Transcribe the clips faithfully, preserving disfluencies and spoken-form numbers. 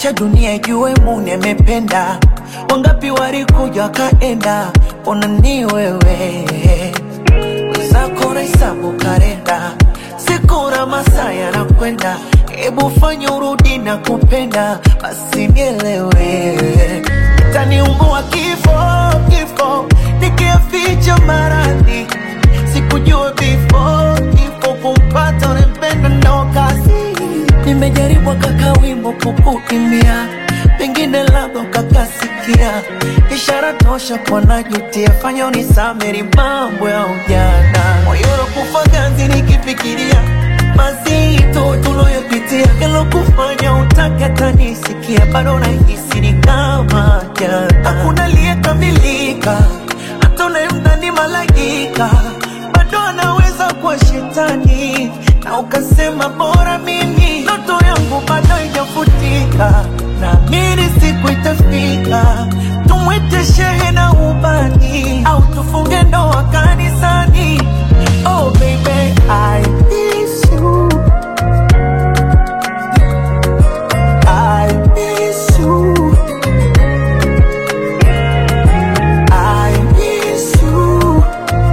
acha dunia ijue Mungu amependa. Wangapi walikuja kaenda, ona ni wewe. Wenzako na hesabu kalenda, siku na masaa yanakwenda. Ebu fanya urudi na kupenda, basi nielewe. Itaniumbua kifo, kifo, nikiaficha maradhi. Sikujua before, kifo kumpata unempenda ndo kazi. Nimejaribu kaka wimbo kukukimbia, pengine labda kakasikia. Ishara tosha kwa najutia, fanya unisameri mambo ya ujana. Moyo kufa ganzi nikifikiria mazito tuloyopitia. Kelo kufanya utake atanisikia, bado nahisi ni kama jana. Hakuna aliyekamilika, hata unayemdhani malaika bado anaweza kuwa shetani. Na ukasema bora mimi, ndoto yangu bado haijafutika. Naamini siku itafika, tumwite shehe na ubani, au tufunge ndoa kanisani. Oh baby, I miss you, I miss you, I miss you,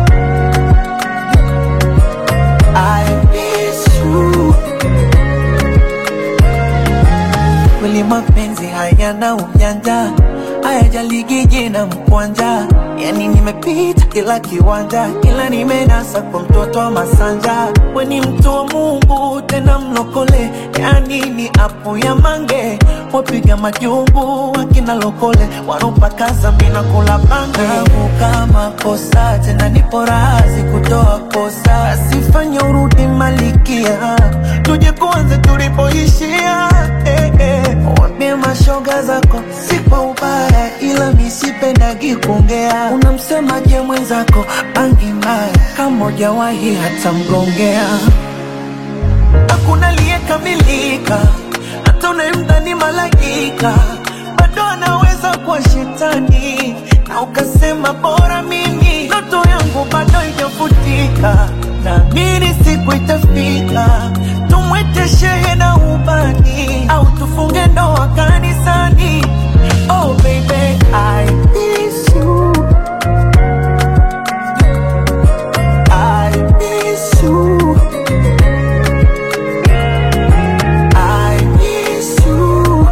I miss you. Kweli mapenzi hayana ujanja, hayajaligi jina mkwanja. Yani nimepita kila kiwanja, kila nimenasa kwa mtoto wa Masanja. We ni mtu wa Mungu tena mlokole, yani ni apo ya mange. Wapiga majumbu wakina lokole, wanopaka zambi na kula bange. Kama kosa tena nipo razi kutoa kosa, asifanya urudi malikia, tuje kuanze tulipoishia. eh, eh. Wambie mashoga zako si kwa ubaya, ila misipendagi kuongea. Unamsemaje mwenzako bangi mbaya, kama hujawahi hata mgongea. Hakuna aliyekamilika, hata unayemdhani malaika bado anaweza kuwa shetani. Na ukasema bora mimi, ndoto yangu bado haijafutika. Naamini siku itafika, tumwite shehe na ubani, au tufunge ndoa kanisani. Oh baby, I miss you, I miss you, I miss you,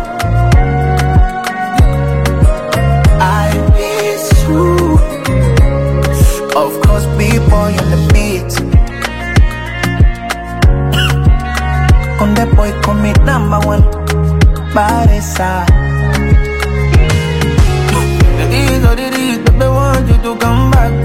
I miss you. Of course, B-boy on the beat. On the boy commit number one, Baresa. It is what it is, but they want you to come back.